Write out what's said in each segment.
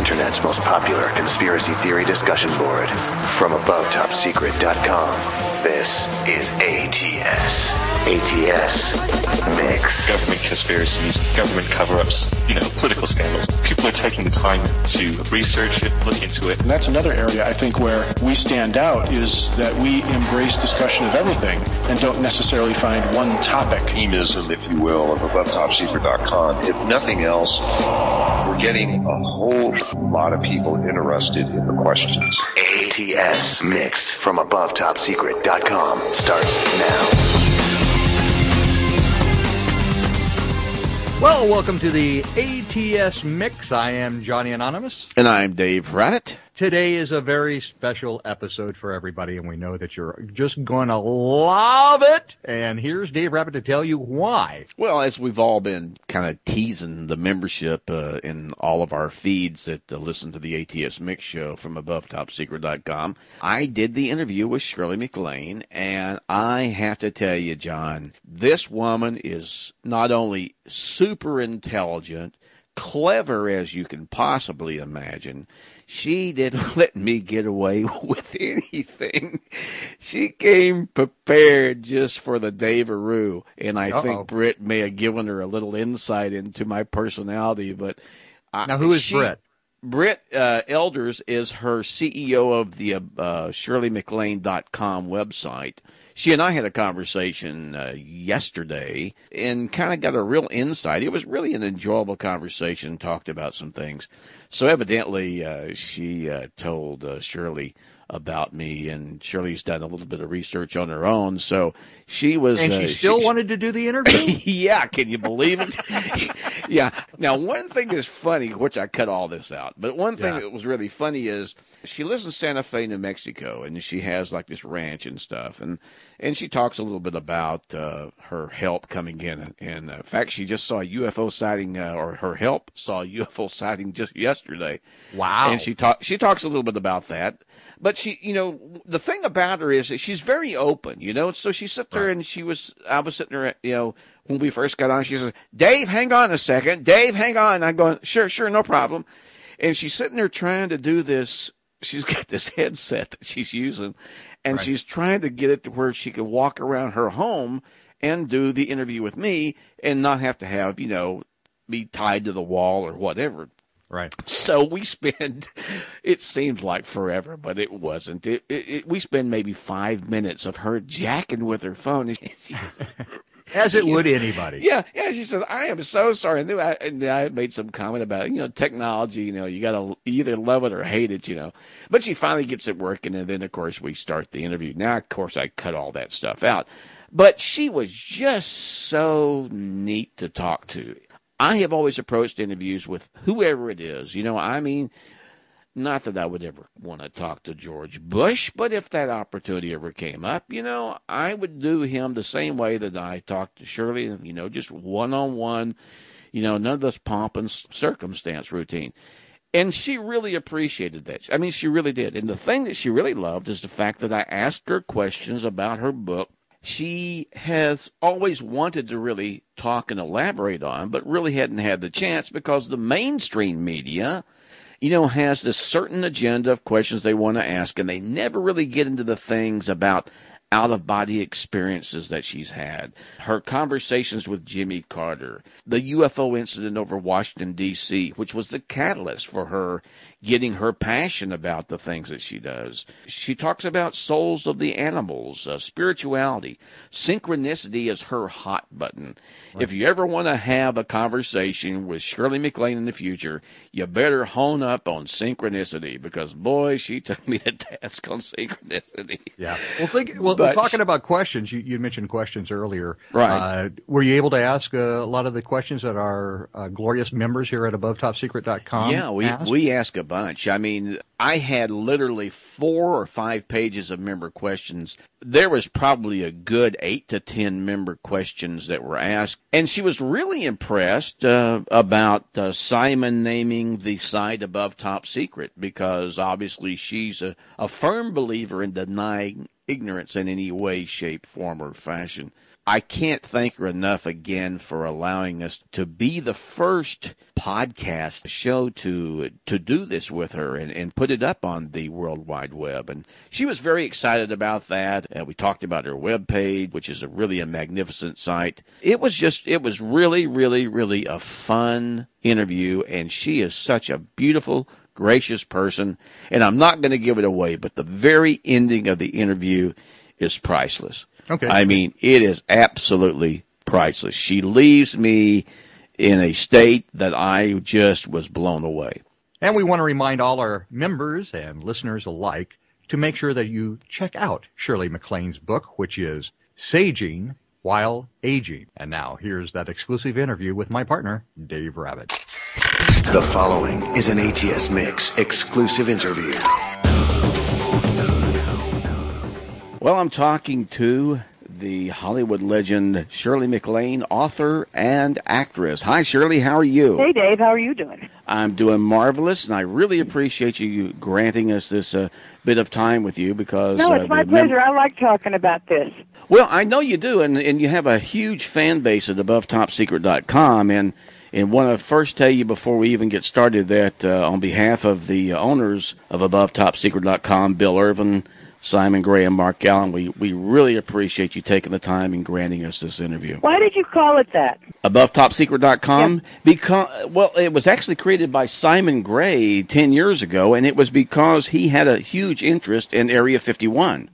internet's most popular conspiracy theory discussion board. From AboveTopSecret.com, this is ATS. ATS Mix. Government conspiracies, government cover-ups, political scandals. People are taking the time to research it, look into it. And that's another area, I think, where we stand out is that we embrace discussion of everything and don't necessarily find one topic. Teamism, if you will, of AboveTopSecret.com. If nothing else, we're getting a whole lot of people interested in the questions. ATS Mix from AboveTopSecret.com starts now. Well, welcome to the ATS Mix. I am Johnny Anonymous. And I'm Dave Rabbit. Today is a very special episode for everybody, and we know that you're just going to love it. And here's Dave Rabbit to tell you why. Well, as we've all been kind of teasing the membership in all of our feeds that listen to the ATS Mix show from AboveTopSecret.com, I did the interview with Shirley MacLaine, and I have to tell you, John, this woman is not only super intelligent, clever as you can possibly imagine. She didn't let me get away with anything. She came prepared just for the Dave-a-roo, and I think Britt may have given her a little insight into my personality. But now, who is Britt? Britt Elders is her CEO of the ShirleyMacLaine.com website. She and I had a conversation yesterday and kind of got a real insight. It was really an enjoyable conversation, talked about some things. So evidently she told Shirley about me, and Shirley's done a little bit of research on her own. So she was... And she still wanted to do the interview? Yeah, can you believe it? Yeah. Now, one thing that's funny, which I cut all this out, but one thing that was really funny is she lives in Santa Fe, New Mexico, and she has like this ranch and stuff. And she talks a little bit about her help coming in. And in fact, she just saw a UFO sighting, or her help saw a UFO sighting just yesterday. Wow. And she talks a little bit about that. But she, the thing about her is that she's very open, So she sat there and I was sitting there, when we first got on, she says, "Dave, hang on a second. Dave, hang on." I'm going, sure, no problem. And she's sitting there trying to do this. She's got this headset that she's using, and she's trying to get it to where she can walk around her home and do the interview with me and not have to have, be tied to the wall or whatever. Right. So we spend, it seems like forever, but it wasn't. We spend maybe 5 minutes of her jacking with her phone. As it would anybody. Yeah. She says, "I am so sorry." And I made some comment about, technology, you got to either love it or hate it, But she finally gets it working, and then, of course, we start the interview. Now, of course, I cut all that stuff out. But she was just so neat to talk to. I have always approached interviews with whoever it is. Not that I would ever want to talk to George Bush, but if that opportunity ever came up, I would do him the same way that I talked to Shirley, just one-on-one, none of this pomp and circumstance routine. And she really appreciated that. I mean, she really did. And the thing that she really loved is the fact that I asked her questions about her book. She has always wanted to really talk and elaborate on, but really hadn't had the chance because the mainstream media, has this certain agenda of questions they want to ask, and they never really get into the things about out-of-body experiences that she's had, her conversations with Jimmy Carter, the UFO incident over Washington, D.C., which was the catalyst for her getting her passion about the things that she does. She talks about souls of the animals, spirituality. Synchronicity is her hot button. Right. If you ever want to have a conversation with Shirley MacLaine in the future, you better hone up on synchronicity because, boy, she took me to task on synchronicity. Yeah. Well, talking about questions, you mentioned questions earlier. Right. Were you able to ask a lot of the questions that our glorious members here at AboveTopSecret.com Yeah, we ask a bunch. I mean, I had literally 4 or 5 pages of member questions. There was probably a good 8 to 10 member questions that were asked. And she was really impressed about Simon naming the site Above Top Secret because obviously she's a firm believer in denying ignorance in any way, shape, form, or fashion. I can't thank her enough again for allowing us to be the first podcast show to do this with her and put it up on the World Wide Web. And she was very excited about that. We talked about her webpage, which is really a magnificent site. It was really, really, really a fun interview, and she is such a beautiful, gracious person. And I'm not going to give it away, but the very ending of the interview is priceless. Okay. I mean, it is absolutely priceless. She leaves me in a state that I just was blown away. And we want to remind all our members and listeners alike to make sure that you check out Shirley MacLaine's book, which is Saging While Aging. And now, here's that exclusive interview with my partner, Dave Rabbit. The following is an ATS Mix exclusive interview. Well, I'm talking to the Hollywood legend Shirley MacLaine, author and actress. Hi, Shirley. How are you? Hey, Dave. How are you doing? I'm doing marvelous, and I really appreciate you granting us this bit of time with you because... No, it's my pleasure. I like talking about this. Well, I know you do, and you have a huge fan base at AboveTopSecret.com, and want to first tell you before we even get started that on behalf of the owners of AboveTopSecret.com, Bill Irvin, Simon Gray, and Mark Allen, we really appreciate you taking the time and granting us this interview. Why did you call it that? AboveTopSecret.com? Yep. Because, well, it was actually created by Simon Gray 10 years ago, and it was because he had a huge interest in Area 51.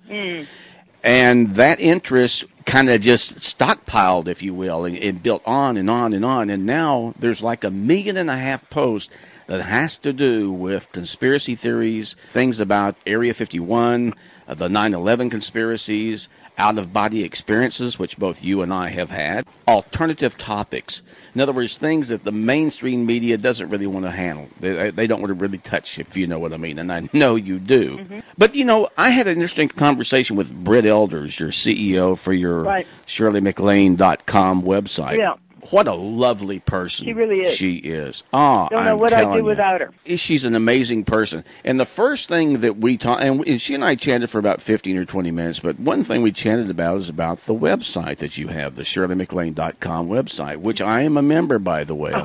And that interest kind of just stockpiled, if you will, and built on and on and on. And now there's like 1.5 million posts that has to do with conspiracy theories, things about Area 51, the 9/11 conspiracies, out-of-body experiences, which both you and I have had, alternative topics. In other words, things that the mainstream media doesn't really want to handle. They don't want to really touch, if you know what I mean, and I know you do. Mm-hmm. But, you know, I had an interesting conversation with Britt Elders, your CEO for your ShirleyMacLaine.com website. Yeah. What a lovely person. She really is. She is. Oh, don't know what I'd do without her. She's an amazing person. And the first thing that we talked, and she and I chatted for about 15 or 20 minutes, but one thing we chatted about is about the website that you have, the ShirleyMacLaine.com website, which I am a member, by the way.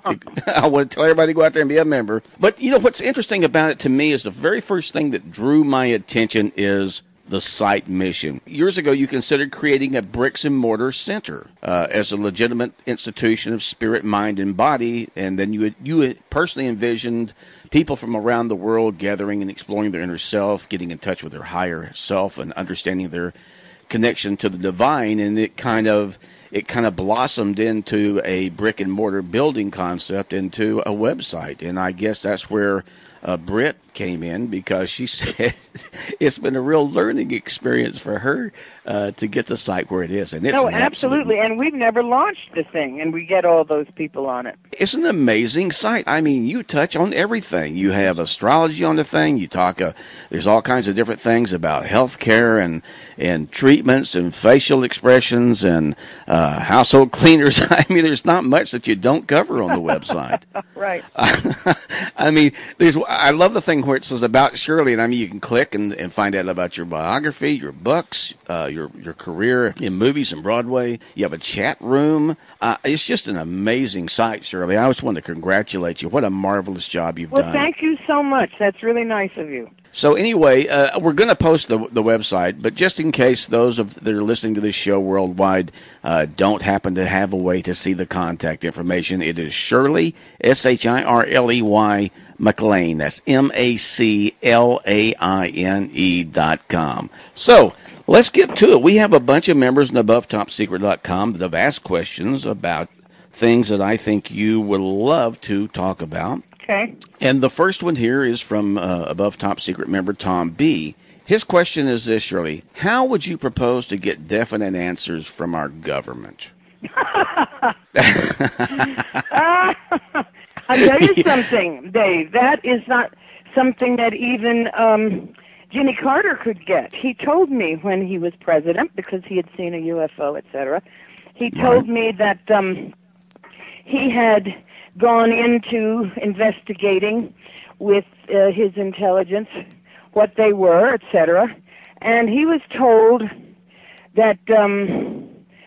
I want to tell everybody to go out there and be a member. But, you know, what's interesting about it to me is the very first thing that drew my attention is the site mission. Years ago, you considered creating a bricks and mortar center as a legitimate institution of spirit, mind, and body, and then you personally envisioned people from around the world gathering and exploring their inner self, getting in touch with their higher self, and understanding their connection to the divine. And it kind of blossomed into a brick and mortar building concept, into a website, and I guess that's where Britt came in, because she said it's been a real learning experience for her to get the site where it is. And it's absolutely. And we've never launched the thing, and we get all those people on it. It's an amazing site. I mean, you touch on everything. You have astrology on the thing. You talk. There's all kinds of different things about healthcare and treatments and facial expressions and household cleaners. I mean, there's not much that you don't cover on the website. Right. I mean, I love the thing where it says about Shirley, and I mean, you can click and find out about your biography, your books, your career in movies and Broadway. You have a chat room. It's just an amazing site, Shirley. I just want to congratulate you. What a marvelous job you've done. Well, thank you so much. That's really nice of you. So anyway, we're going to post the website, but just in case those that are listening to this show worldwide don't happen to have a way to see the contact information, it is Shirley, SHIRLEY, MacLaine. That's MacLaine.com. So let's get to it. We have a bunch of members in AboveTopSecret.com that have asked questions about things that I think you would love to talk about. Okay. And the first one here is from Above Top Secret member Tom B. His question is this, Shirley. How would you propose to get definite answers from our government? I'll tell you something, Dave. That is not something that even Jimmy Carter could get. He told me when he was president, because he had seen a UFO, etc., he told me that he had gone into investigating with his intelligence what they were, etc., and he was told that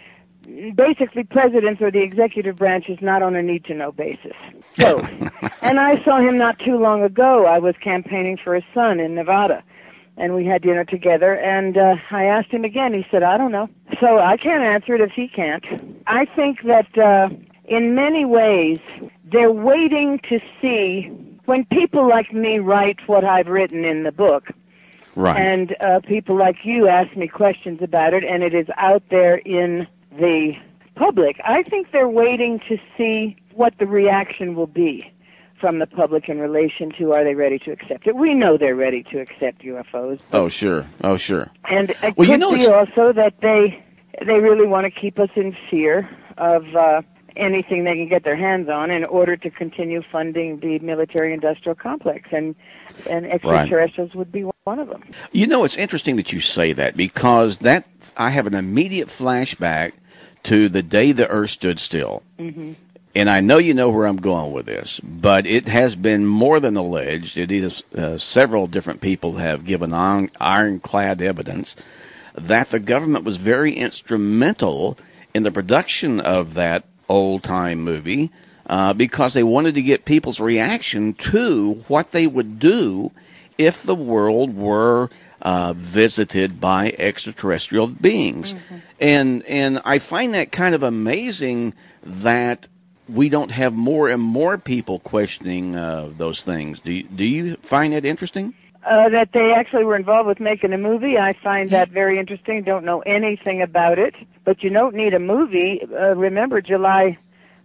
basically presidents or the executive branch is not on a need-to-know basis. So, and I saw him not too long ago. I was campaigning for his son in Nevada, and we had dinner together, and I asked him again. He said, I don't know. So I can't answer it if he can't. I think that in many ways, they're waiting to see when people like me write what I've written in the book. Right. And people like you ask me questions about it, and it is out there in the public. I think they're waiting to see what the reaction will be from the public in relation to, are they ready to accept it? We know they're ready to accept UFOs. Oh, sure. Oh, sure. And it could be also that they really want to keep us in fear of anything they can get their hands on in order to continue funding the military-industrial complex, and extraterrestrials would be one of them. You know, it's interesting that you say that, because that I have an immediate flashback to the day the Earth stood still. Mm-hmm. And I know you know where I'm going with this, but it has been more than alleged. It is several different people have given ironclad evidence that the government was very instrumental in the production of that old-time movie because they wanted to get people's reaction to what they would do if the world were visited by extraterrestrial beings. Mm-hmm. And I find that kind of amazing that we don't have more and more people questioning those things. Do you find that interesting? That they actually were involved with making a movie, I find that very interesting. Don't know anything about it, but you don't need a movie. Remember July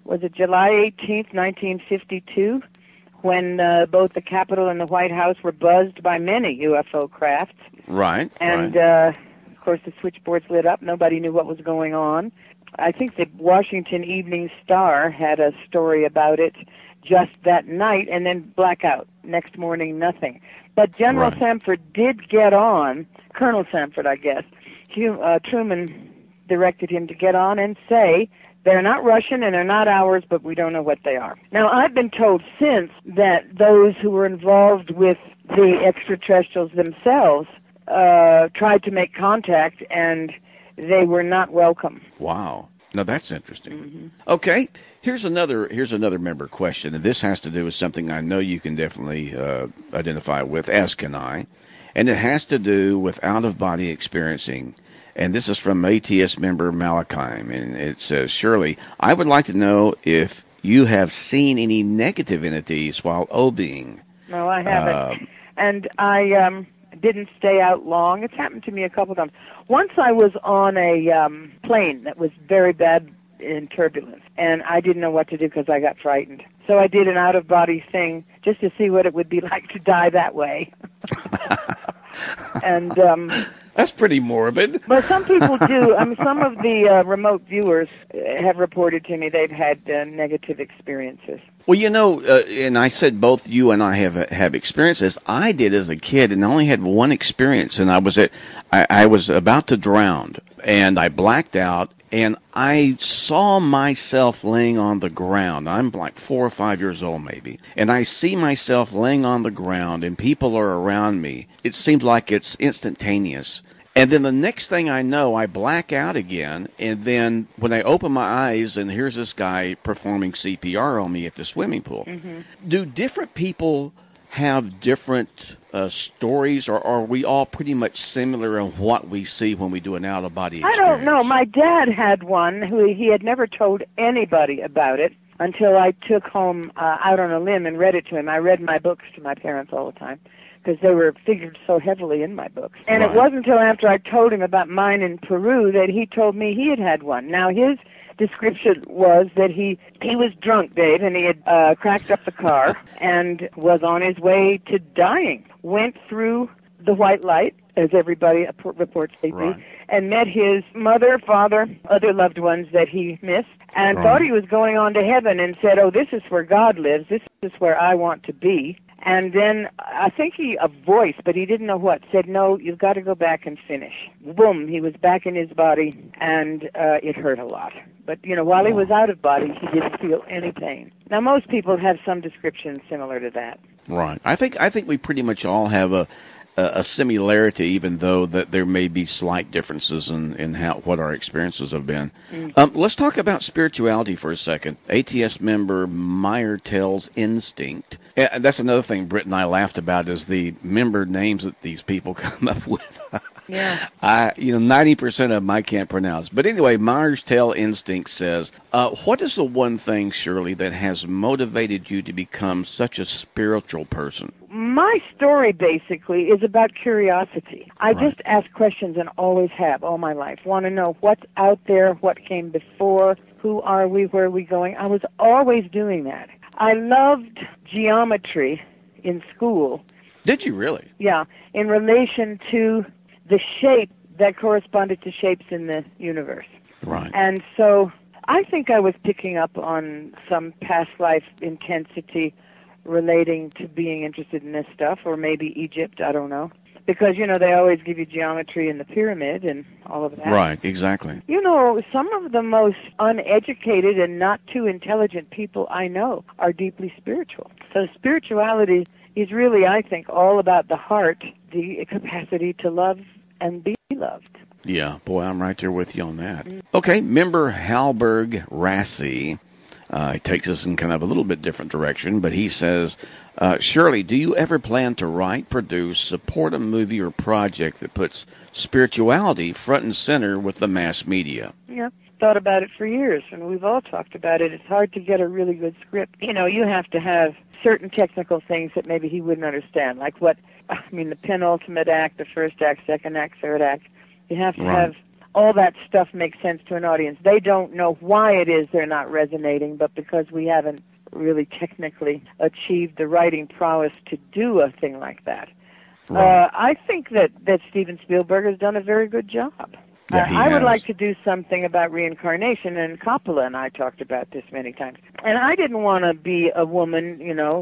18th, 1952, when both the Capitol and the White House were buzzed by many UFO crafts. Right. And, of course, the switchboards lit up. Nobody knew what was going on. I think the Washington Evening Star had a story about it just that night, and then blackout. Next morning, nothing. But General Samford did get on, Colonel Samford, I guess. Truman directed him to get on and say, they're not Russian and they're not ours, but we don't know what they are. Now, I've been told since that those who were involved with the extraterrestrials themselves tried to make contact, and they were not welcome. Wow. Now, that's interesting. Mm-hmm. Okay, here's another member question, and this has to do with something I know you can definitely identify with, as can I, and it has to do with out-of-body experiencing. And this is from ATS member Malachim, and it says, Shirley, I would like to know if you have seen any negative entities while OBing. No, I haven't. And I didn't stay out long. It's happened to me a couple times. Once I was on a plane that was very bad in turbulence, and I didn't know what to do because I got frightened. So I did an out-of-body thing just to see what it would be like to die that way. And that's pretty morbid. But some people do. I mean, some of the remote viewers have reported to me they've had negative experiences. Well, you know, and I said both you and I have experiences. I did as a kid, and I only had one experience, and I was about to drown, and I blacked out, and I saw myself laying on the ground. I'm like 4 or 5 years old, maybe, and I see myself laying on the ground, and people are around me. It seemed like it's instantaneous. And then the next thing I know, I black out again, and then when I open my eyes, and here's this guy performing CPR on me at the swimming pool. Mm-hmm. Do different people have different stories, or are we all pretty much similar in what we see when we do an out-of-body experience? I don't know. My dad had one who he had never told anybody about it until I took home out on a limb and read it to him. I read my books to my parents all the time, because they were figured so heavily in my books. And it wasn't until after I told him about mine in Peru that he told me he had had one. Now, his description was that he was drunk, Dave, and he had cracked up the car and was on his way to dying. Went through the white light, as everybody reports they do, and met his mother, father, other loved ones that he missed, and thought he was going on to heaven, and said, oh, this is where God lives, this is where I want to be. And then I think a voice, but he didn't know what, said, no, you've got to go back and finish. Boom, he was back in his body, and it hurt a lot. But, you know, while he was out of body, he didn't feel any pain. Now, most people have some description similar to that. Right. I think we pretty much all have a similarity, even though that there may be slight differences in what our experiences have been. Let's talk about spirituality for a second. ATS member Meyer tells Instinct. That's another thing Britt and I laughed about is the member names that these people come up with. Yeah. 90% of them I can't pronounce. But anyway, Myers Tell Instinct says, what is the one thing, Shirley, that has motivated you to become such a spiritual person? My story, basically, is about curiosity. I just ask questions and always have all my life. Want to know what's out there, what came before, who are we, where are we going. I was always doing that. I loved geometry in school. Did you really? Yeah, in relation to the shape that corresponded to shapes in the universe. Right. And so I think I was picking up on some past life intensity relating to being interested in this stuff, or maybe Egypt, I don't know. Because, they always give you geometry in the pyramid and all of that. Right, exactly. Some of the most uneducated and not too intelligent people I know are deeply spiritual. So spirituality is really, I think, all about the heart, the capacity to love and be loved. Yeah, boy, I'm right there with you on that. Okay, member Halberg Rassi. He takes us in kind of a little bit different direction, but he says, Shirley, do you ever plan to write, produce, support a movie or project that puts spirituality front and center with the mass media? Yeah, thought about it for years, and we've all talked about it. It's hard to get a really good script. You have to have certain technical things that maybe he wouldn't understand, like the penultimate act, the first act, second act, third act. You have to have all that stuff make sense to an audience. They don't know why it is they're not resonating, but because we haven't really technically achieved the writing prowess to do a thing like that. Right. I think that Steven Spielberg has done a very good job. Yeah, I would like to do something about reincarnation, and Coppola and I talked about this many times. And I didn't want to be a woman,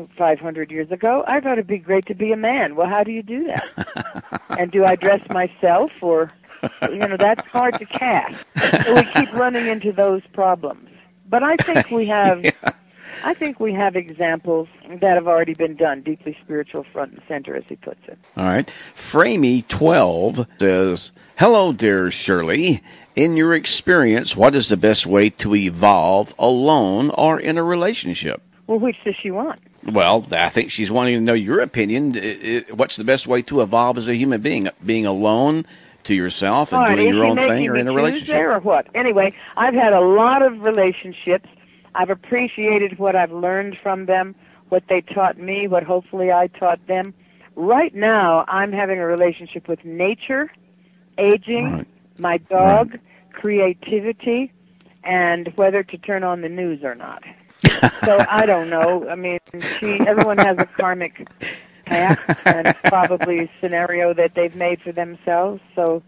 500 years ago. I thought it'd be great to be a man. Well, how do you do that? And do I dress myself, or, that's hard to cast. So we keep running into those problems. But I think we have... I think we have examples that have already been done, deeply spiritual, front and center, as he puts it. All right. Framey12 says, hello, dear Shirley. In your experience, what is the best way to evolve alone or in a relationship? Well, which does she want? Well, I think she's wanting to know your opinion. What's the best way to evolve as a human being? Being alone to yourself and doing your own thing, or in a relationship? There or what? Anyway, I've had a lot of relationships. I've appreciated what I've learned from them, what they taught me, what hopefully I taught them. Right now, I'm having a relationship with nature, aging, my dog, creativity, and whether to turn on the news or not. So I don't know. I mean, everyone has a karmic path and probably a scenario that they've made for themselves. So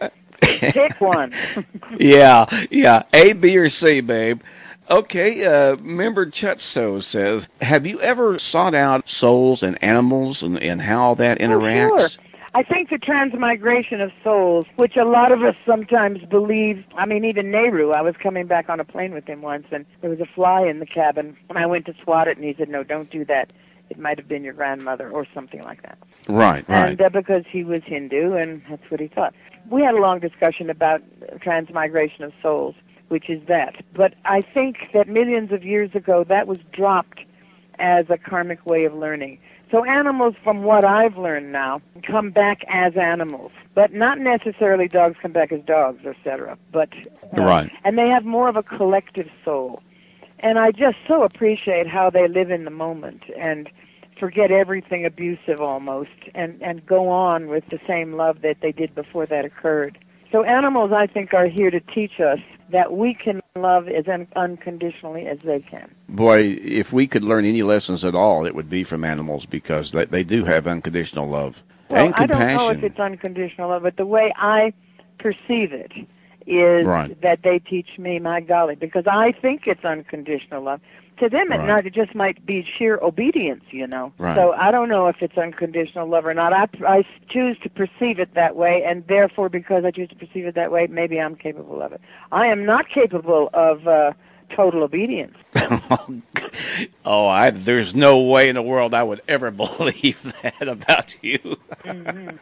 pick one. Yeah. A, B, or C, babe. Okay, member Chutso says, have you ever sought out souls and animals and how that interacts? Oh, sure. I think the transmigration of souls, which a lot of us sometimes believe, even Nehru, I was coming back on a plane with him once, and there was a fly in the cabin, and I went to swat it, and he said, no, don't do that. It might have been your grandmother or something like that. Right. And because he was Hindu, and that's what he thought. We had a long discussion about transmigration of souls, which is that. But I think that millions of years ago, that was dropped as a karmic way of learning. So animals, from what I've learned now, come back as animals, but not necessarily dogs come back as dogs, etc. But and they have more of a collective soul. And I just so appreciate how they live in the moment and forget everything abusive almost, and go on with the same love that they did before that occurred. So animals, I think, are here to teach us that we can love as unconditionally as they can. Boy, if we could learn any lessons at all, it would be from animals, because they do have unconditional love and compassion. I don't know if it's unconditional love, but the way I perceive it is that they teach me, my golly, because I think it's unconditional love. To them, it just might be sheer obedience, Right. So I don't know if it's unconditional love or not. I choose to perceive it that way, and therefore, because I choose to perceive it that way, maybe I'm capable of it. I am not capable of total obedience. There's no way in the world I would ever believe that about you. Mm-hmm.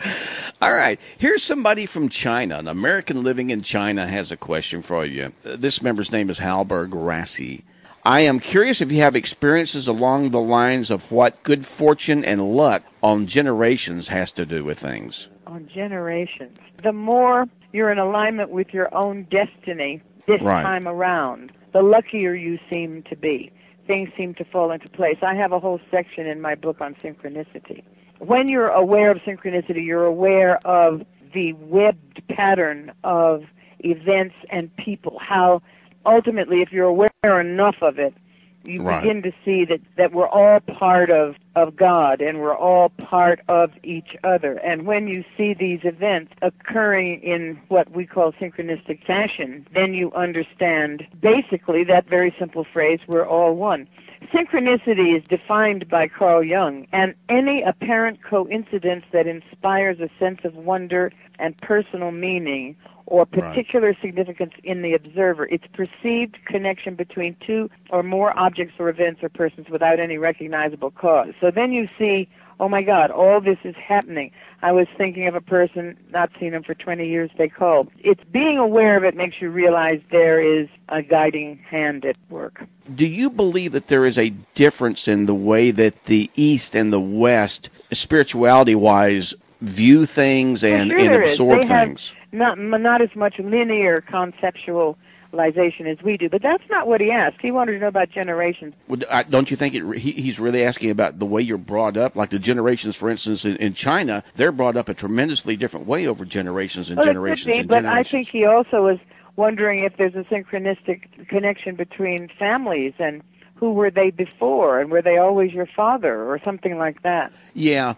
All right. Here's somebody from China. An American living in China has a question for you. This member's name is Halberg Rassi. I am curious if you have experiences along the lines of what good fortune and luck on generations has to do with things. On generations. The more you're in alignment with your own destiny this time around, the luckier you seem to be. Things seem to fall into place. I have a whole section in my book on synchronicity. When you're aware of synchronicity, you're aware of the webbed pattern of events and people, how ultimately, if you're aware enough of it, you begin to see that we're all part of God and we're all part of each other. And when you see these events occurring in what we call synchronistic fashion, then you understand basically that very simple phrase, we're all one. Synchronicity is defined by Carl Jung, and any apparent coincidence that inspires a sense of wonder and personal meaning or particular significance in the observer. It's perceived connection between two or more objects or events or persons without any recognizable cause. So then you see, oh my God, all this is happening. I was thinking of a person, not seen him for 20 years, they called. It's being aware of it makes you realize there is a guiding hand at work. Do you believe that there is a difference in the way that the East and the West, spirituality-wise, view things and absorb things? Not as much linear conceptualization as we do, but that's not what he asked. He wanted to know about generations. Well, don't you think he's really asking about the way you're brought up? Like the generations, for instance, in China, they're brought up a tremendously different way over generations and generations and generations. But I think he also was wondering if there's a synchronistic connection between families and who were they before, and were they always your father, or something like that. Yeah.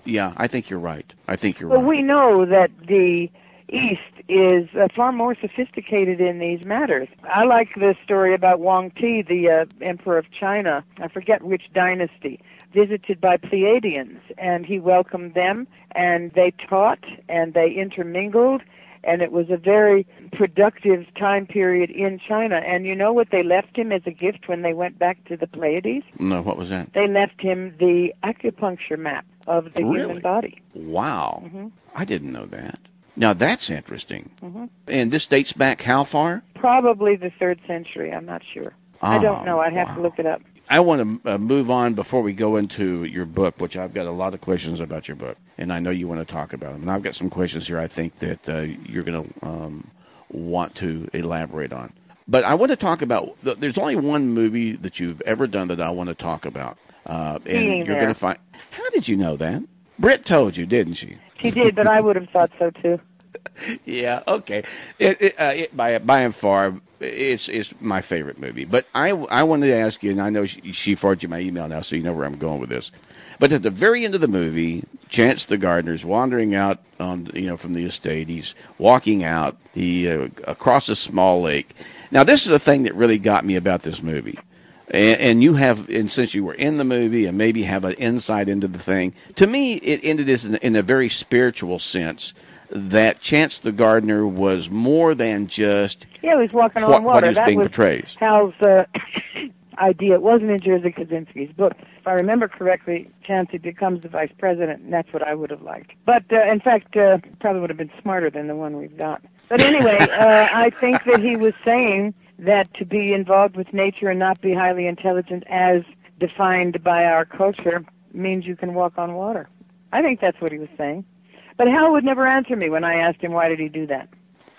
I think you're right. Well, we know that the East is far more sophisticated in these matters. I like the story about Wang Ti, the emperor of China. I forget which dynasty, visited by Pleiadians, and he welcomed them, and they taught, and they intermingled, and it was a very productive time period in China. And you know what they left him as a gift when they went back to the Pleiades? No, what was that? They left him the acupuncture map of the human body. Wow. Mm-hmm. I didn't know that. Now, that's interesting. Mm-hmm. And this dates back how far? Probably the 3rd century. I'm not sure. I don't know. I'd have to look it up. I want to move on before we go into your book, which I've got a lot of questions about your book, and I know you want to talk about them. And I've got some questions here I think that you're going to want to elaborate on. But I want to talk about, there's only one movie that you've ever done that I want to talk about. And you're going to find, how did you know that? Britt told you, didn't she? She did, but I would have thought so too. Yeah, okay. By and far, it's my favorite movie. But I wanted to ask you, and I know she forwarded you my email now, so you know where I'm going with this. But at the very end of the movie, Chance the gardener's wandering out on, from the estate. He's walking out across a small lake. Now, this is the thing that really got me about this movie. And you have, and since you were in the movie and maybe have an insight into the thing, to me, it ended this in a very spiritual sense, that Chance the gardener was more than just he was walking on water. What is being portrayed. Hal's idea. It wasn't in Jerzy Kosinski's book. If I remember correctly, Chance becomes the vice president, and that's what I would have liked. But, in fact, probably would have been smarter than the one we've got. But anyway, I think that he was saying that to be involved with nature and not be highly intelligent as defined by our culture means you can walk on water. I think that's what he was saying. But Hal would never answer me when I asked him why did he do that.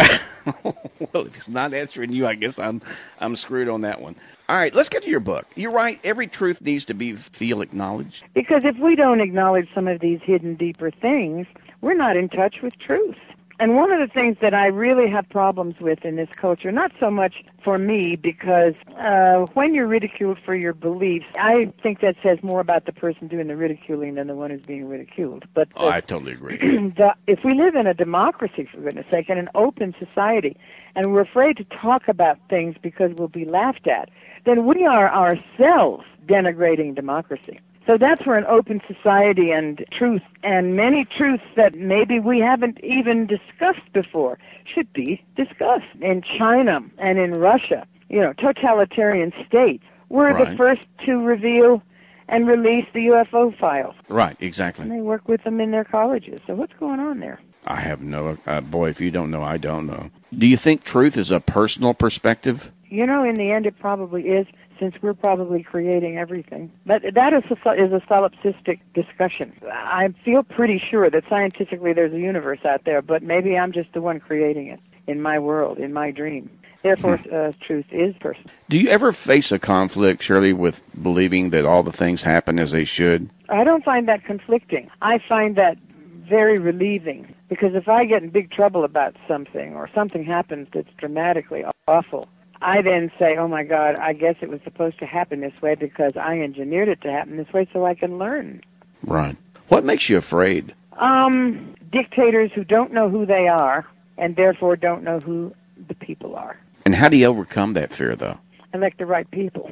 Well, if he's not answering you, I guess I'm screwed on that one. All right, let's get to your book. You're right, every truth needs to feel acknowledged. Because if we don't acknowledge some of these hidden, deeper things, we're not in touch with truth. And one of the things that I really have problems with in this culture, not so much for me, because when you're ridiculed for your beliefs, I think that says more about the person doing the ridiculing than the one who's being ridiculed. But I totally agree. If we live in a democracy, for goodness sake, in an open society, and we're afraid to talk about things because we'll be laughed at, then we are ourselves denigrating democracy. So that's where an open society and truth, and many truths that maybe we haven't even discussed before, should be discussed. In China and in Russia, totalitarian states, were the Right. first to reveal and release the UFO files. Right, exactly. And they work with them in their colleges. So what's going on there? I have no, boy, if you don't know, I don't know. Do you think truth is a personal perspective? You know, in the end, it probably is, since we're probably creating everything. But that is a solipsistic discussion. I feel pretty sure that scientifically there's a universe out there, but maybe I'm just the one creating it in my world, in my dream. Therefore, truth is personal. Do you ever face a conflict, Shirley, with believing that all the things happen as they should? I don't find that conflicting. I find that very relieving, because if I get in big trouble about something, or something happens that's dramatically awful, I then say, oh my God, I guess it was supposed to happen this way because I engineered it to happen this way so I can learn. Right. What makes you afraid? Dictators who don't know who they are, and therefore don't know who the people are. And how do you overcome that fear, though? Elect the right people.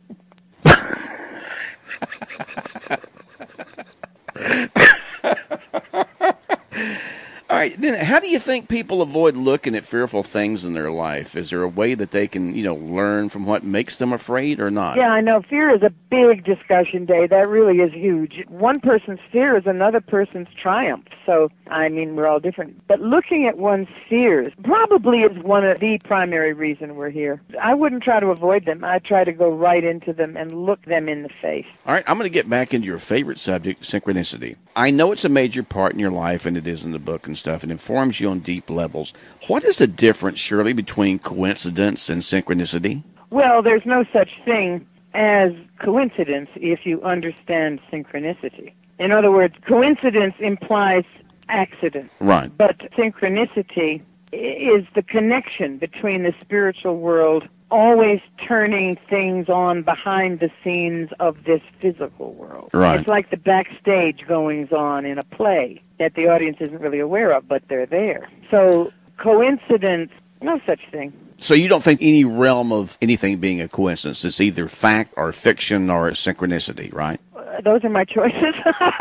All right, then how do you think people avoid looking at fearful things in their life? Is there a way that they can, learn from what makes them afraid or not? Yeah, I know. Fear is a big discussion, Dave. That really is huge. One person's fear is another person's triumph. So, I mean, we're all different. But looking at one's fears probably is one of the primary reason we're here. I wouldn't try to avoid them. I'd try to go right into them and look them in the face. All right, I'm going to get back into your favorite subject, synchronicity. I know it's a major part in your life, and it is in the book and stuff. It informs you on deep levels. What is the difference, Shirley, between coincidence and synchronicity? Well, there's no such thing as coincidence if you understand synchronicity. In other words, coincidence implies accident. Right. But synchronicity is the connection between the spiritual world always turning things on behind the scenes of this physical world. Right. It's like the backstage goings on in a play that the audience isn't really aware of, but they're there. So coincidence, no such thing. So you don't think any realm of anything being a coincidence. It's either fact or fiction or synchronicity, right? Those are my choices.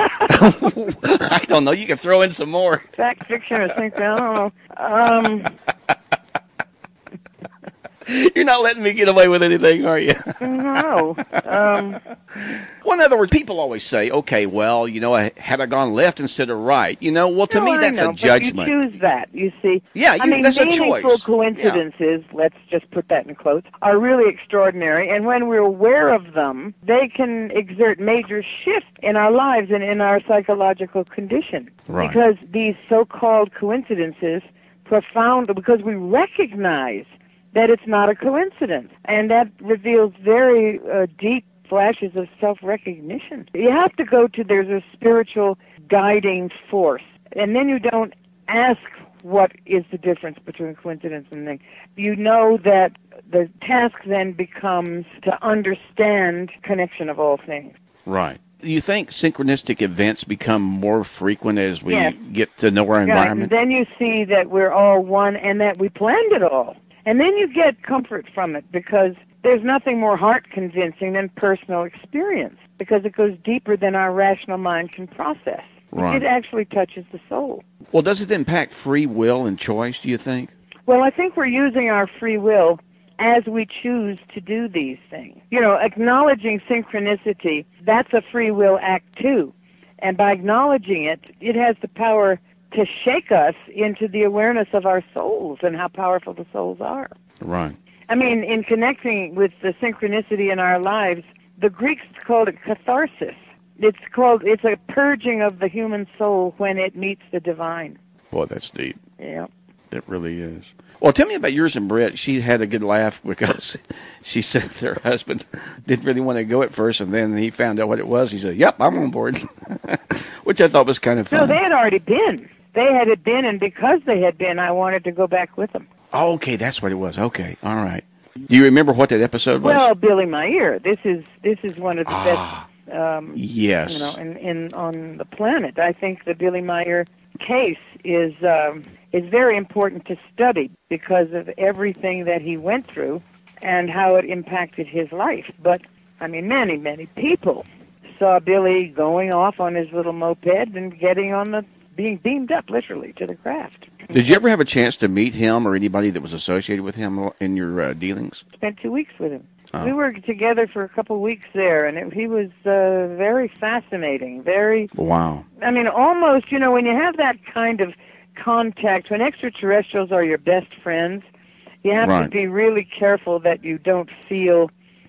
I don't know. You can throw in some more. Fact, fiction, or synchronicity, I don't know. You're not letting me get away with anything, are you? No. Well, in other words, people always say, okay, well, had I gone left instead of right? Well, to me, that's a judgment. But you choose that, you see. Yeah, that's a choice. Meaningful coincidences, let's just put that in quotes, are really extraordinary. And when we're aware of them, they can exert major shifts in our lives and in our psychological condition. Right. Because these so-called coincidences, because we recognize that it's not a coincidence. And that reveals very deep flashes of self-recognition. You have to there's a spiritual guiding force. And then you don't ask what is the difference between coincidence and thing. You know that the task then becomes to understand connection of all things. Right. You think synchronistic events become more frequent as we Yes. get to know our environment? And then you see that we're all one and that we planned it all. And then you get comfort from it, because there's nothing more heart-convincing than personal experience, because it goes deeper than our rational mind can process. Right. It actually touches the soul. Well, does it impact free will and choice, do you think? Well, I think we're using our free will as we choose to do these things. Acknowledging synchronicity, that's a free will act too. And by acknowledging it, it has the power to shake us into the awareness of our souls and how powerful the souls are. Right. I mean, in connecting with the synchronicity in our lives, the Greeks called it catharsis. It's a purging of the human soul when it meets the divine. Boy, that's deep. Yeah. It really is. Well, tell me about yours and Brett. She had a good laugh because she said that her husband didn't really want to go at first, and then he found out what it was. He said, yep, I'm on board, which I thought was kind of fun. No, they had already been. They had been, and because they had been, I wanted to go back with them. Oh, okay, that's what it was. Okay, all right. Do you remember what that episode was? Well, Billy Meyer. This is one of the best. Yes. On the planet. I think the Billy Meyer case is very important to study because of everything that he went through and how it impacted his life. But I mean, many, many people saw Billy going off on his little moped and being beamed up literally to the craft. Did you ever have a chance to meet him or anybody that was associated with him in your dealings? Spent 2 weeks with him. We were together for a couple of weeks there, and he was very fascinating. Very. Wow. I mean, almost, when you have that kind of contact, when extraterrestrials are your best friends, you have to be really careful that you don't feel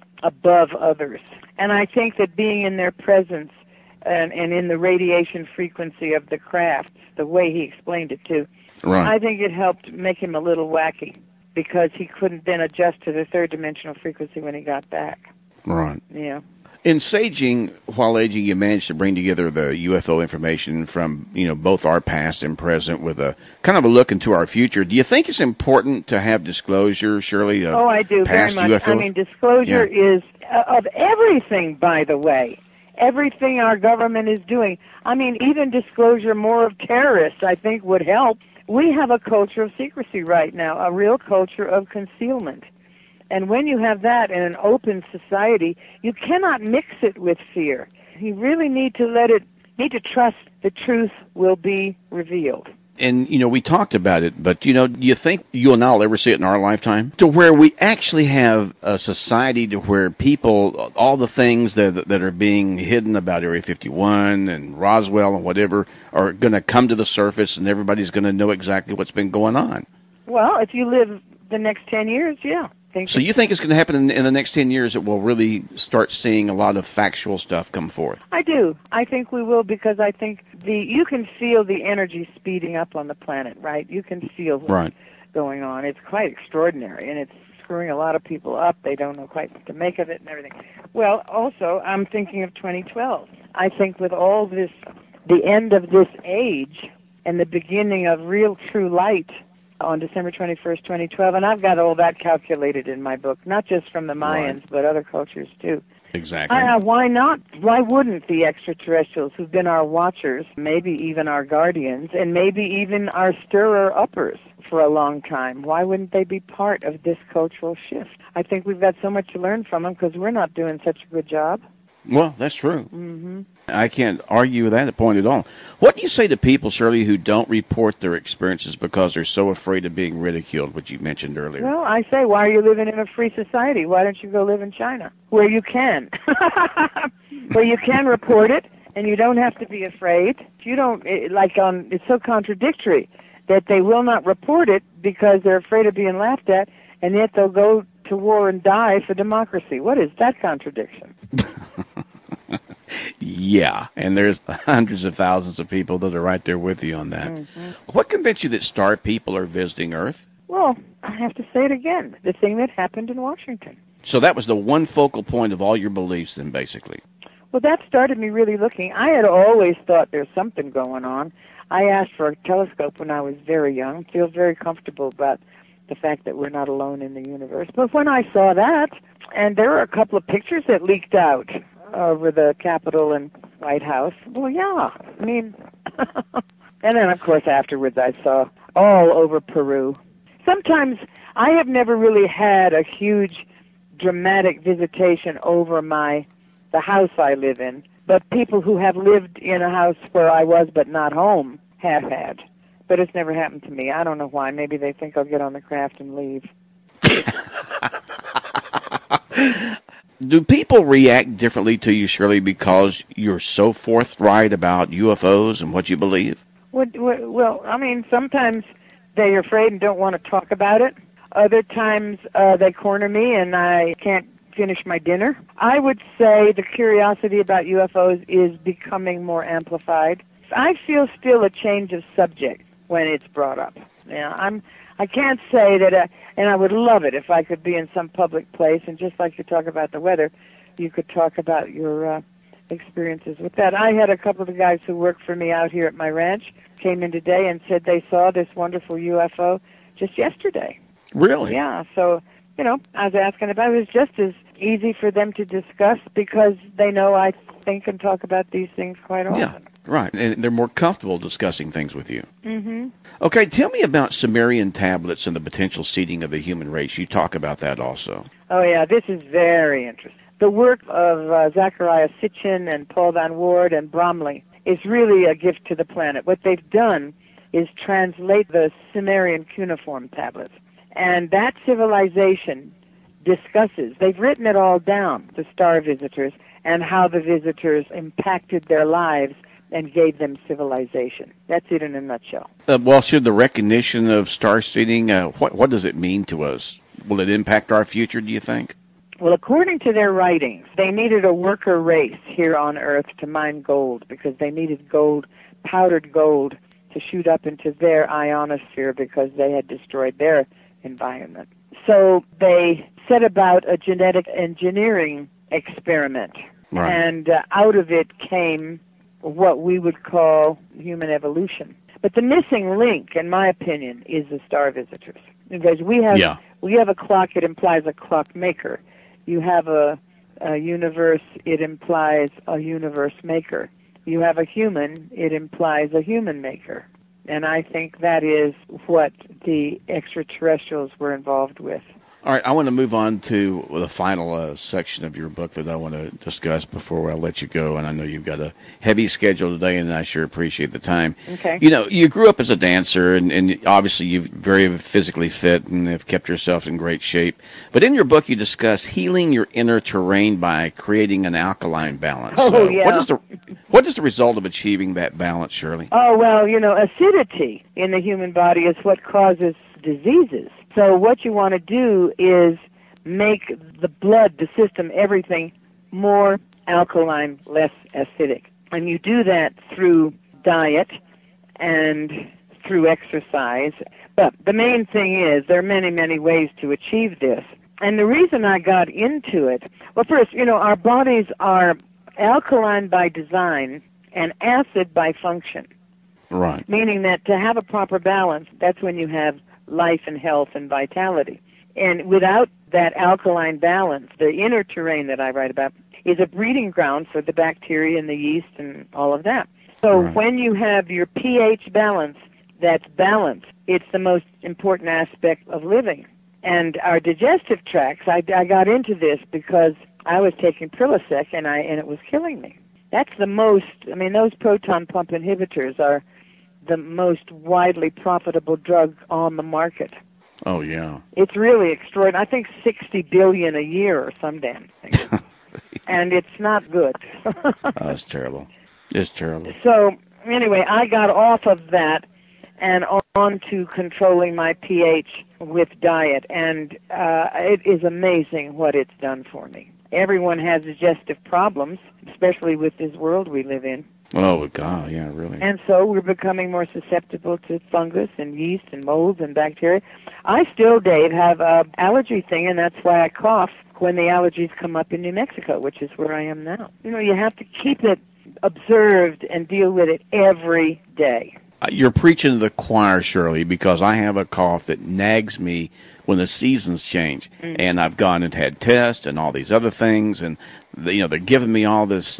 above others. And I think that being in their presence and in the radiation frequency of the craft, the way he explained it too, I think it helped make him a little wacky, because he couldn't then adjust to the third dimensional frequency when he got back. Right. Yeah. In Saging, while aging, you managed to bring together the UFO information from, both our past and present with a kind of a look into our future. Do you think it's important to have disclosure, Shirley, of I do, past very much. UFOs? I mean, disclosure is of everything, by the way. Everything our government is doing. I mean, even disclosure more of terrorists, I think, would help. We have a culture of secrecy right now, a real culture of concealment. And when you have that in an open society, you cannot mix it with fear. You really need to trust the truth will be revealed. And, we talked about it, but, do you think you and I will ever see it in our lifetime? To where we actually have a society to where people, all the things that are being hidden about Area 51 and Roswell and whatever are going to come to the surface and everybody's going to know exactly what's been going on. Well, if you live the next 10 years, yeah. So you think it's going to happen in the next 10 years that we'll really start seeing a lot of factual stuff come forth? I do. I think we will, because I think you can feel the energy speeding up on the planet, right? You can feel what's going on. It's quite extraordinary, and it's screwing a lot of people up. They don't know quite what to make of it and everything. Well, also, I'm thinking of 2012. I think with all this, the end of this age and the beginning of real true light on December 21st, 2012, and I've got all that calculated in my book, not just from the Mayans, but other cultures too. Exactly. Why not? Why wouldn't the extraterrestrials, who've been our watchers, maybe even our guardians, and maybe even our stirrer-uppers for a long time, why wouldn't they be part of this cultural shift? I think we've got so much to learn from them because we're not doing such a good job. Well, that's true. Mm-hmm. I can't argue with that point at all. What do you say to people, Shirley, who don't report their experiences because they're so afraid of being ridiculed, which you mentioned earlier? Well, I say, why are you living in a free society? Why don't you go live in China, where you can? Where you can report it, and you don't have to be afraid. You don't, it's so contradictory that they will not report it because they're afraid of being laughed at, and yet they'll go to war and die for democracy. What is that contradiction? Yeah, and there's hundreds of thousands of people that are right there with you on that. Mm-hmm. What convinced you that star people are visiting Earth? Well, I have to say it again, the thing that happened in Washington. So that was the one focal point of all your beliefs then, basically. Well, that started me really looking. I had always thought there's something going on. I asked for a telescope when I was very young, feel very comfortable about the fact that we're not alone in the universe. But when I saw that, and there were a couple of pictures that leaked out over the Capitol and White House, well, yeah, I mean, and then, of course, afterwards I saw all over Peru. Sometimes I have never really had a huge dramatic visitation over the house I live in, but people who have lived in a house where I was but not home have had. But it's never happened to me. I don't know why. Maybe they think I'll get on the craft and leave. Do people react differently to you, Shirley, because you're so forthright about UFOs and what you believe? Well, I mean, sometimes they're afraid and don't want to talk about it. Other times they corner me and I can't finish my dinner. I would say the curiosity about UFOs is becoming more amplified. I feel still a change of subject when it's brought up. I can't say that, and I would love it if I could be in some public place, and just like you talk about the weather, you could talk about your experiences with that. I had a couple of the guys who work for me out here at my ranch came in today and said they saw this wonderful UFO just yesterday. Really? Yeah, so, I was asking about it. It was just as easy for them to discuss because they know I think and talk about these things quite often. Yeah. Right, and they're more comfortable discussing things with you. Mm-hmm. Okay, tell me about Sumerian tablets and the potential seeding of the human race. You talk about that also. Oh, yeah, this is very interesting. The work of Zachariah Sitchin and Paul Van Ward and Bromley is really a gift to the planet. What they've done is translate the Sumerian cuneiform tablets. And that civilization discusses. They've written it all down, the star visitors, and how the visitors impacted their lives and gave them civilization. That's it in a nutshell. Well, should the recognition of star seeding, what does it mean to us? Will it impact our future, do you think? Well, according to their writings, they needed a worker race here on Earth to mine gold because they needed gold, powdered gold, to shoot up into their ionosphere because they had destroyed their environment. So they set about a genetic engineering experiment. Right. And out of it came what we would call human evolution. But the missing link, in my opinion, is the star visitors. Because we have a clock, it implies a clock maker. You have a universe, it implies a universe maker. You have a human, it implies a human maker. And I think that is what the extraterrestrials were involved with. All right, I want to move on to the final section of your book that I want to discuss before I let you go. And I know you've got a heavy schedule today, and I sure appreciate the time. Okay. You know, you grew up as a dancer, and obviously you're very physically fit and have kept yourself in great shape. But in your book, you discuss healing your inner terrain by creating an alkaline balance. Oh, yeah. What is the result of achieving that balance, Shirley? Oh, well, acidity in the human body is what causes diseases. So what you want to do is make the blood, the system, everything more alkaline, less acidic. And you do that through diet and through exercise. But the main thing is there are many, many ways to achieve this. And the reason I got into it, well, first, our bodies are alkaline by design and acid by function. Right. Meaning that to have a proper balance, that's when you have life and health and vitality. And without that alkaline balance, the inner terrain that I write about is a breeding ground for the bacteria and the yeast and all of that. So when you have your pH balance that's balanced, it's the most important aspect of living. And our digestive tracts, I got into this because I was taking Prilosec and it was killing me. That's those proton pump inhibitors are the most widely profitable drug on the market. Oh, yeah. It's really extraordinary. I think $60 billion a year or some damn thing. And it's not good. Oh, it's terrible. It's terrible. So, anyway, I got off of that and on to controlling my pH with diet. And it is amazing what it's done for me. Everyone has digestive problems, especially with this world we live in. Oh, God, yeah, really. And so we're becoming more susceptible to fungus and yeast and molds and bacteria. I still, Dave, have an allergy thing, and that's why I cough when the allergies come up in New Mexico, which is where I am now. You have to keep it observed and deal with it every day. You're preaching to the choir, Shirley, because I have a cough that nags me when the seasons change. Mm-hmm. And I've gone and had tests and all these other things, and they're giving me all this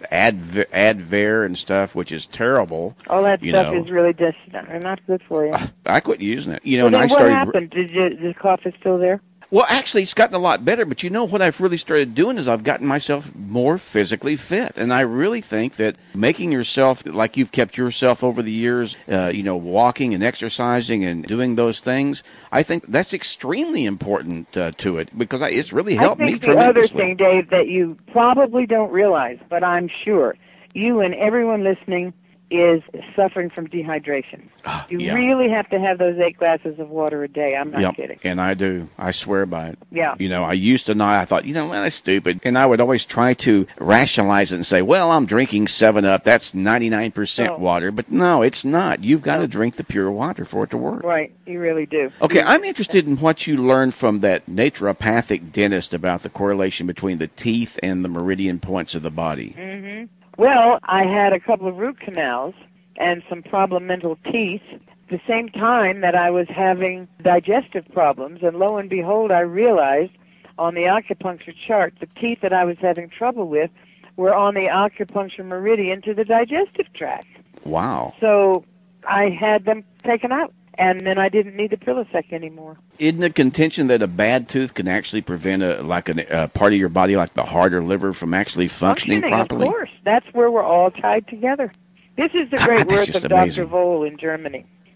Advair and stuff, which is terrible. All that stuff is really just not good for you. I quit using it. And I started. What happened? Did the cough is still there? Well, actually, it's gotten a lot better, but what I've really started doing is I've gotten myself more physically fit, and I really think that making yourself, like you've kept yourself over the years, walking and exercising and doing those things, I think that's extremely important to it, because it's really helped me tremendously. I think the other thing, Dave, that you probably don't realize, but I'm sure you and everyone listening is suffering from dehydration. You really have to have those 8 glasses of water a day. I'm not kidding. And I do. I swear by it. Yeah. I used to not. I thought, that's stupid. And I would always try to rationalize it and say, well, I'm drinking 7-Up. That's 99% water. But no, it's not. You've got to drink the pure water for it to work. Right. You really do. Okay, I'm interested in what you learned from that naturopathic dentist about the correlation between the teeth and the meridian points of the body. Mm-hmm. Well, I had a couple of root canals and some problematical teeth at the same time that I was having digestive problems, and lo and behold, I realized on the acupuncture chart the teeth that I was having trouble with were on the acupuncture meridian to the digestive tract. Wow. So I had them taken out, and then I didn't need the Prilosec anymore. Isn't the contention that a bad tooth can actually prevent a part of your body, like the heart or liver, from actually functioning properly? Of course. That's where we're all tied together. This is the great work of amazing. Dr. Voll in Germany.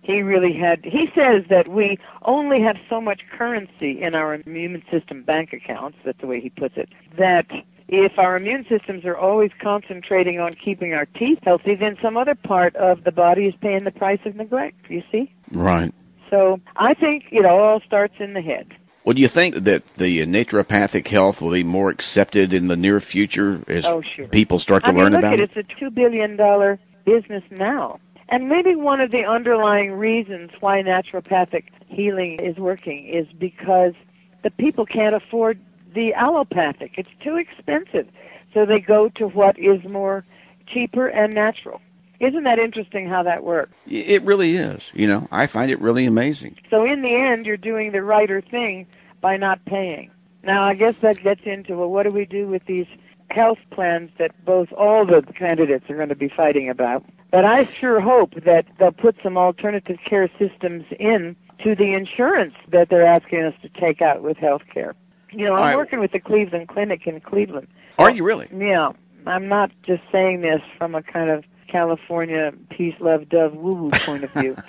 He says that we only have so much currency in our immune system bank accounts, that's the way he puts it, that if our immune systems are always concentrating on keeping our teeth healthy, then some other part of the body is paying the price of neglect, you see? Right. So I think it all starts in the head. Well, do you think that the naturopathic health will be more accepted in the near future as people start to learn about it? It's a $2 billion business now. And maybe one of the underlying reasons why naturopathic healing is working is because the people can't afford the allopathic. It's too expensive. So they go to what is more cheaper and natural. Isn't that interesting how that works? It really is. I find it really amazing. So in the end, you're doing the righter thing by not paying. Now, I guess that gets into, well, what do we do with these health plans that all the candidates are going to be fighting about? But I sure hope that they'll put some alternative care systems in to the insurance that they're asking us to take out with health care. I'm working with the Cleveland Clinic in Cleveland. Are you really? Yeah. I'm not just saying this from a kind of California peace, love, dove, woo-woo point of view.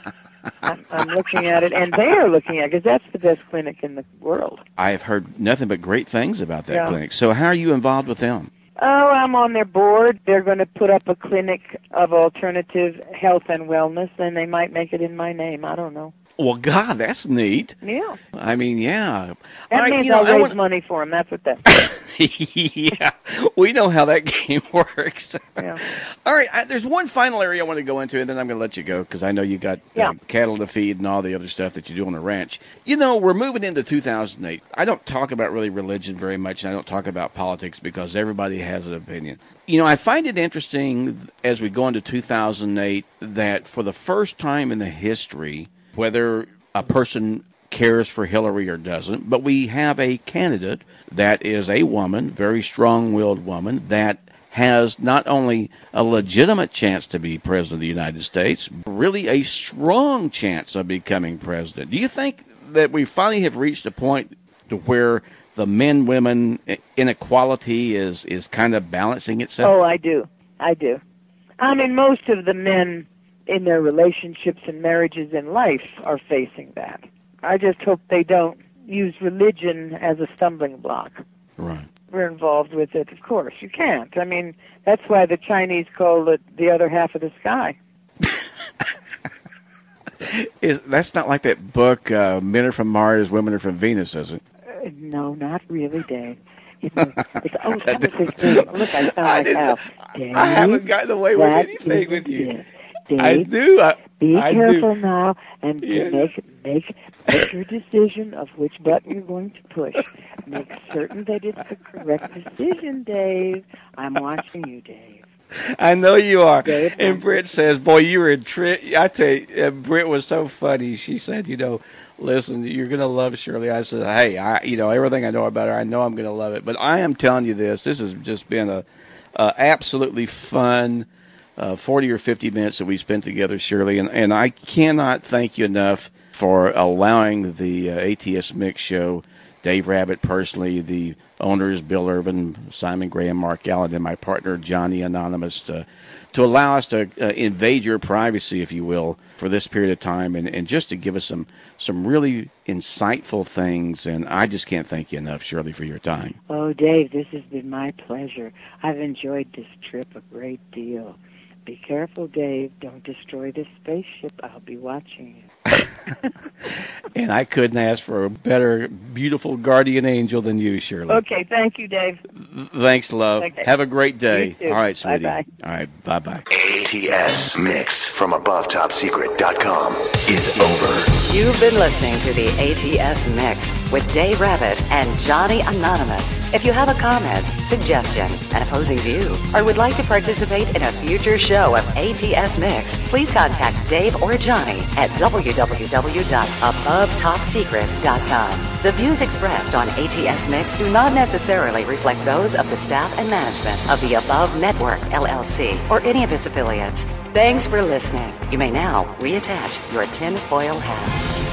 I'm looking at it, and they are looking at it, because that's the best clinic in the world. I have heard nothing but great things about that clinic. So how are you involved with them? Oh, I'm on their board. They're going to put up a clinic of alternative health and wellness, and they might make it in my name. I don't know. Well, God, that's neat. Yeah. I mean, yeah. That means I'll raise money for them. That's what that means. Yeah. We know how that game works. Yeah. All right. There's one final area I want to go into, and then I'm going to let you go because I know you got cattle to feed and all the other stuff that you do on the ranch. We're moving into 2008. I don't talk about really religion very much, and I don't talk about politics because everybody has an opinion. I find it interesting as we go into 2008 that for the first time in the history, whether a person cares for Hillary or doesn't, but we have a candidate that is a woman, very strong-willed woman, that has not only a legitimate chance to be president of the United States, but really a strong chance of becoming president. Do you think that we finally have reached a point to where the men-women inequality is kind of balancing itself? Oh, I do. I mean, most of the men in their relationships and marriages in life are facing that. I just hope they don't use religion as a stumbling block. Right. We're involved with it, of course. You can't. I mean, that's why the Chinese call it the other half of the sky. That's not like that book, Men Are From Mars, Women Are From Venus, is it? No, not really, Dave. That was his name. Look, I sound like Hal. Dave, I haven't gotten away with anything with you. It. Dave, I do. Be careful now and make your decision of which button you're going to push. Make certain that it's the correct decision, Dave. I'm watching you, Dave. I know you are. Dave, and Britt says, boy, you were in I tell you, Britt was so funny. She said, listen, you're going to love Shirley. I said, hey, everything I know about her, I know I'm going to love it. But I am telling you this has just been a absolutely fun 40 or 50 minutes that we spent together, Shirley. And I cannot thank you enough for allowing the ATS Mix show, Dave Rabbit personally, the owners, Bill Irvin, Simon Graham, Mark Allen, and my partner, Johnny Anonymous, to allow us to invade your privacy, if you will, for this period of time and just to give us some really insightful things. And I just can't thank you enough, Shirley, for your time. Oh, Dave, this has been my pleasure. I've enjoyed this trip a great deal. Be careful, Dave. Don't destroy this spaceship. I'll be watching you. And I couldn't ask for a better, beautiful guardian angel than you, Shirley. Okay, thank you, Dave. Thanks, love. Okay. Have a great day. You too. All right, sweetie. Bye-bye. All right, bye-bye. ATS Mix from AboveTopSecret.com is over. You've been listening to the ATS Mix with Dave Rabbit and Johnny Anonymous. If you have a comment, suggestion, an opposing view, or would like to participate in a future show of ATS Mix, please contact Dave or Johnny at www.AboveTopSecret.com. The views expressed on ATS Mix do not necessarily reflect those of the staff and management of the Above Network, LLC, or any of its affiliates. Thanks for listening. You may now reattach your tinfoil hat.